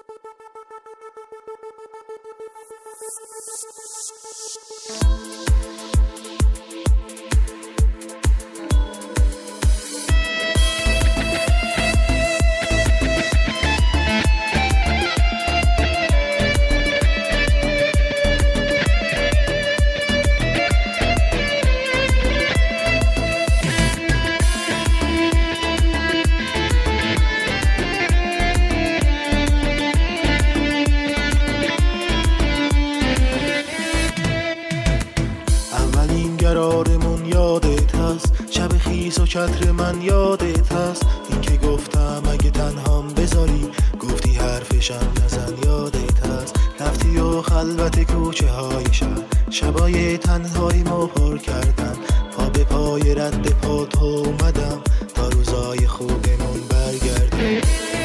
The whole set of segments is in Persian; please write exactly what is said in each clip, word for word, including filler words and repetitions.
قرارمون یادت هست، شب خیس و چتر من یادت هست. این که گفتم اگه تنهام بذاری، گفتی حرفشم نزن یادت هست. رفتی و خلوت کوچه های شهر، شبای تنهایی ما پر کردم. پا به پای رد پا تو اومدم تا روزای خوبمون برگردم.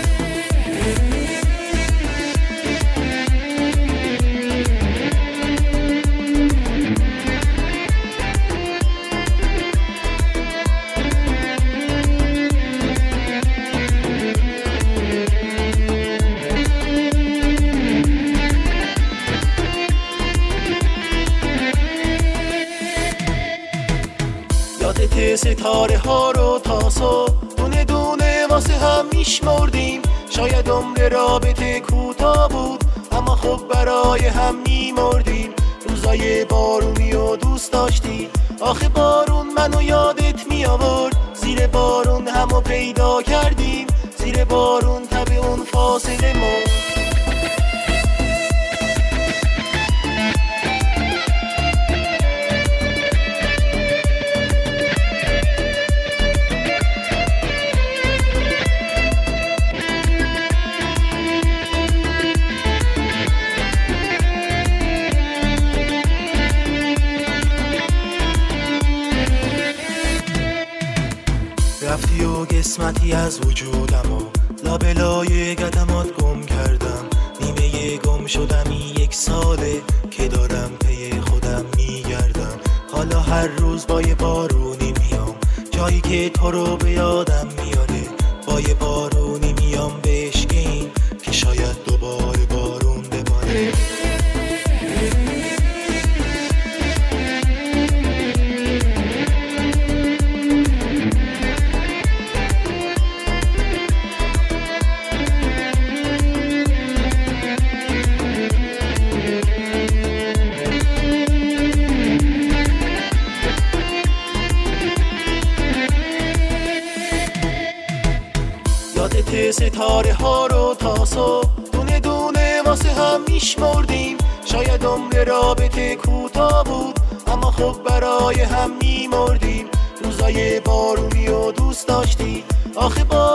یادت ستاره ها رو تا صبح دونه دونه واسه هم میشمردیم. شاید عمر رابطه کوتاه بود، اما خب برای هم میمردیم. روزای بارونی و دوست داشتی، آخه بارون منو یادت می آورد. زیر بارون همو پیدا کردیم، زیر بارون تب اون فاصله مرد. رفتی و قسمتی از وجودم و لابلای قدمات گم کردم. نیمه گم شدمی یک ساله که دارم پی خودم میگردم. حالا هر روز با یه بارونی میام جایی که تو رو به یادم میاره. با یه بارونی میام بشکین که شاید دوباره بارون بباره. یادت ستاره ها رو تا صبح دونه دونه واسه هم میشمردیم. شاید عمر رابطه کوتاه بود، اما خب برای هم میمردیم. روزای بارونی و دوست داشتی، آخه با